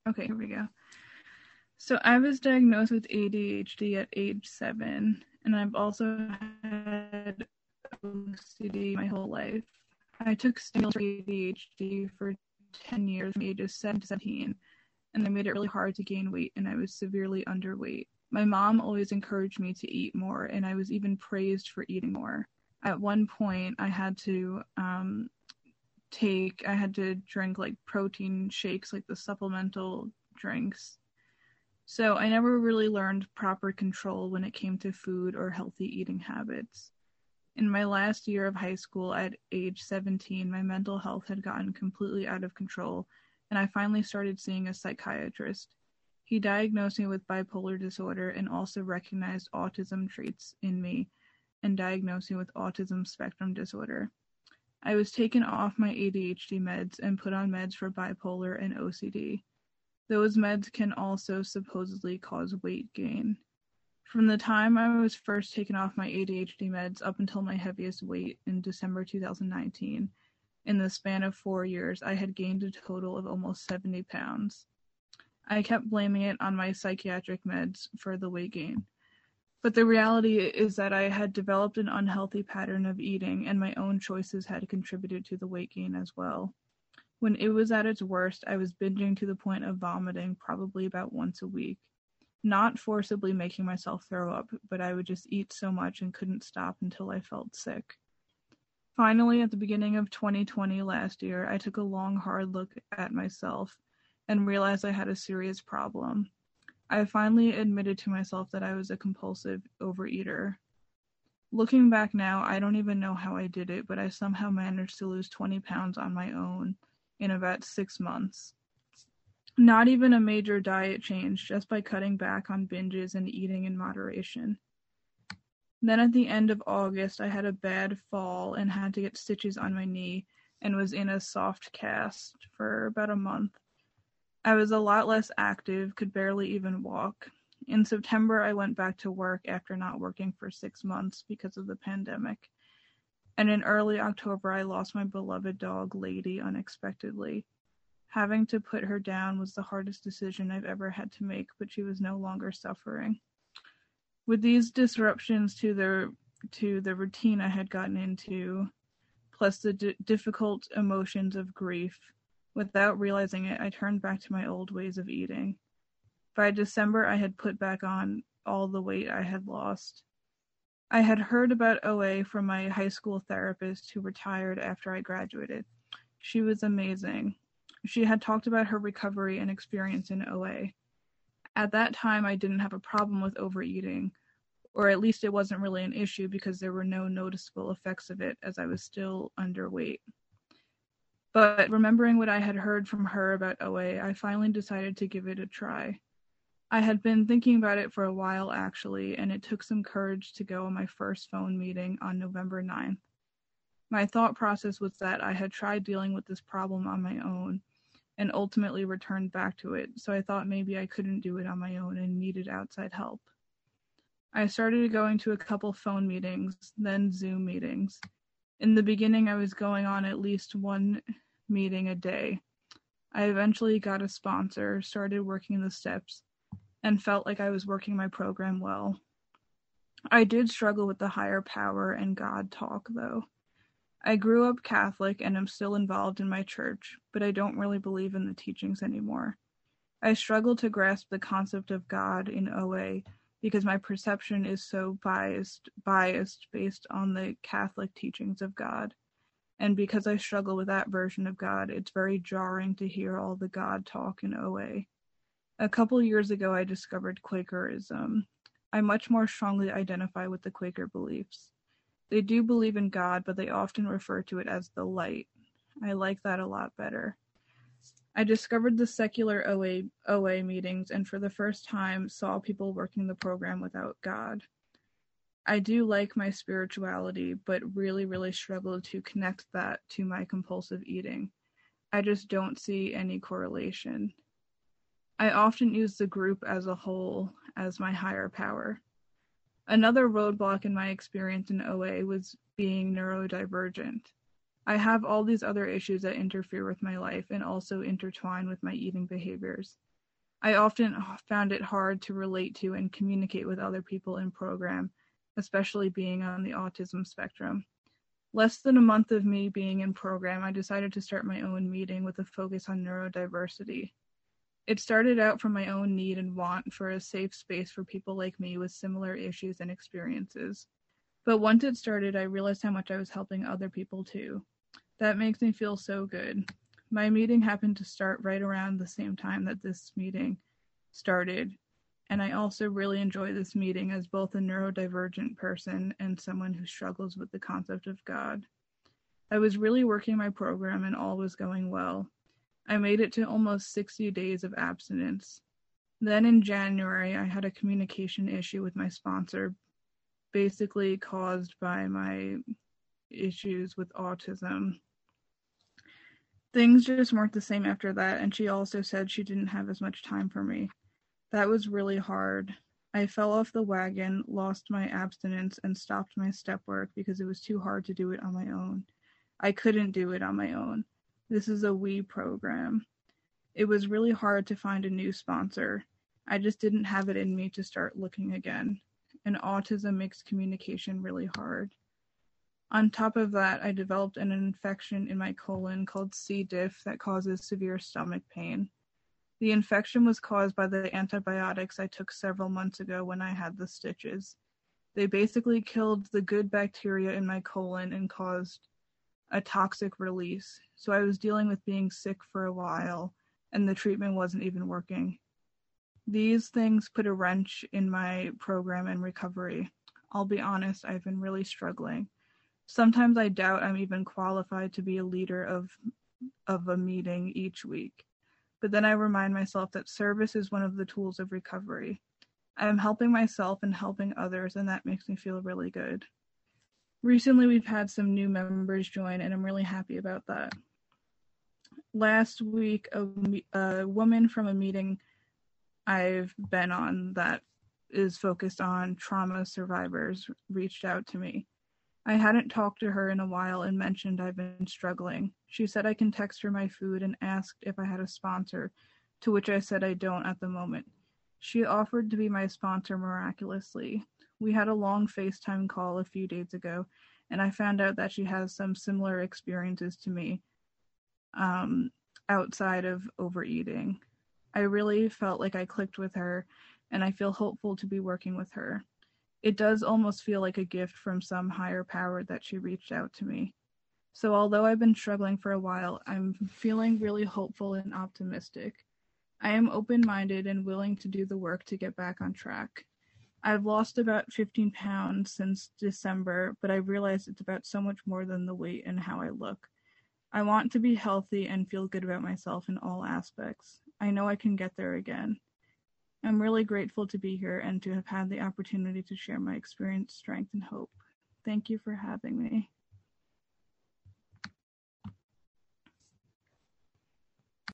Okay, here we go. So I was diagnosed with ADHD at age 7, and I've also had OCD my whole life. I took stimulants for ADHD for 10 years from ages 7 to 17, and they made it really hard to gain weight, and I was severely underweight. My mom always encouraged me to eat more, and I was even praised for eating more. At one point, I had to drink like protein shakes, like the supplemental drinks. So I never really learned proper control when it came to food or healthy eating habits. In my last year of high school at age 17, my mental health had gotten completely out of control, and I finally started seeing a psychiatrist. He diagnosed me with bipolar disorder and also recognized autism traits in me and diagnosed me with autism spectrum disorder. I was taken off my ADHD meds and put on meds for bipolar and OCD. Those meds can also supposedly cause weight gain. From the time I was first taken off my ADHD meds up until my heaviest weight in December 2019, in the span of 4 years, I had gained a total of almost 70 pounds. I kept blaming it on my psychiatric meds for the weight gain. But the reality is that I had developed an unhealthy pattern of eating, and my own choices had contributed to the weight gain as well. When it was at its worst, I was binging to the point of vomiting probably about once a week. Not forcibly making myself throw up, but I would just eat so much and couldn't stop until I felt sick. Finally, at the beginning of 2020 last year, I took a long, hard look at myself and realized I had a serious problem. I finally admitted to myself that I was a compulsive overeater. Looking back now, I don't even know how I did it, but I somehow managed to lose 20 pounds on my own in about 6 months. Not even a major diet change, just by cutting back on binges and eating in moderation. Then at the end of August, I had a bad fall and had to get stitches on my knee and was in a soft cast for about a month. I was a lot less active, could barely even walk. In September, I went back to work after not working for 6 months because of the pandemic. And in early October, I lost my beloved dog, Lady, unexpectedly. Having to put her down was the hardest decision I've ever had to make, but she was no longer suffering. With these disruptions to the routine I had gotten into, plus the difficult emotions of grief, without realizing it, I turned back to my old ways of eating. By December, I had put back on all the weight I had lost. I had heard about OA from my high school therapist who retired after I graduated. She was amazing. She had talked about her recovery and experience in OA. At that time, I didn't have a problem with overeating, or at least it wasn't really an issue because there were no noticeable effects of it as I was still underweight. But remembering what I had heard from her about OA, I finally decided to give it a try. I had been thinking about it for a while, actually, and it took some courage to go on my first phone meeting on November 9th. My thought process was that I had tried dealing with this problem on my own and ultimately returned back to it, so I thought maybe I couldn't do it on my own and needed outside help. I started going to a couple phone meetings, then Zoom meetings. In the beginning, I was going on at least one meeting a day. I eventually got a sponsor, started working the steps, and felt like I was working my program well. I did struggle with the higher power and God talk, though. I grew up Catholic and am still involved in my church, but I don't really believe in the teachings anymore. I struggle to grasp the concept of God in OA because my perception is so biased based on the Catholic teachings of God. And because I struggle with that version of God, it's very jarring to hear all the God talk in OA. A couple years ago, I discovered Quakerism. I much more strongly identify with the Quaker beliefs. They do believe in God, but they often refer to it as the light. I like that a lot better. I discovered the secular OA meetings and for the first time saw people working the program without God. I do like my spirituality, but really, really struggle to connect that to my compulsive eating. I just don't see any correlation. I often use the group as a whole as my higher power. Another roadblock in my experience in OA was being neurodivergent. I have all these other issues that interfere with my life and also intertwine with my eating behaviors. I often found it hard to relate to and communicate with other people in program, especially being on the autism spectrum. Less than a month of me being in program, I decided to start my own meeting with a focus on neurodiversity. It started out from my own need and want for a safe space for people like me with similar issues and experiences. But once it started, I realized how much I was helping other people too. That makes me feel so good. My meeting happened to start right around the same time that this meeting started, and I also really enjoy this meeting as both a neurodivergent person and someone who struggles with the concept of God. I was really working my program and all was going well. I made it to almost 60 days of abstinence. Then in January, I had a communication issue with my sponsor, basically caused by my issues with autism. Things just weren't the same after that, and she also said she didn't have as much time for me. That was really hard. I fell off the wagon, lost my abstinence, and stopped my step work because it was too hard to do it on my own. I couldn't do it on my own. This is a WE program. It was really hard to find a new sponsor. I just didn't have it in me to start looking again. And autism makes communication really hard. On top of that, I developed an infection in my colon called C. diff that causes severe stomach pain. The infection was caused by the antibiotics I took several months ago when I had the stitches. They basically killed the good bacteria in my colon and caused a toxic release. So I was dealing with being sick for a while, and the treatment wasn't even working. These things put a wrench in my program and recovery. I'll be honest, I've been really struggling. Sometimes I doubt I'm even qualified to be a leader of a meeting each week. But then I remind myself that service is one of the tools of recovery. I am helping myself and helping others, and that makes me feel really good. Recently, we've had some new members join, and I'm really happy about that. Last week, a woman from a meeting I've been on that is focused on trauma survivors reached out to me. I hadn't talked to her in a while and mentioned I've been struggling. She said I can text her my food and asked if I had a sponsor, to which I said I don't at the moment. She offered to be my sponsor miraculously. We had a long FaceTime call a few days ago, and I found out that she has some similar experiences to me outside of overeating. I really felt like I clicked with her, and I feel hopeful to be working with her. It does almost feel like a gift from some higher power that she reached out to me. So although I've been struggling for a while, I'm feeling really hopeful and optimistic. I am open-minded and willing to do the work to get back on track. I've lost about 15 pounds since December, but I realize it's about so much more than the weight and how I look. I want to be healthy and feel good about myself in all aspects. I know I can get there again. I'm really grateful to be here and to have had the opportunity to share my experience, strength, and hope. Thank you for having me.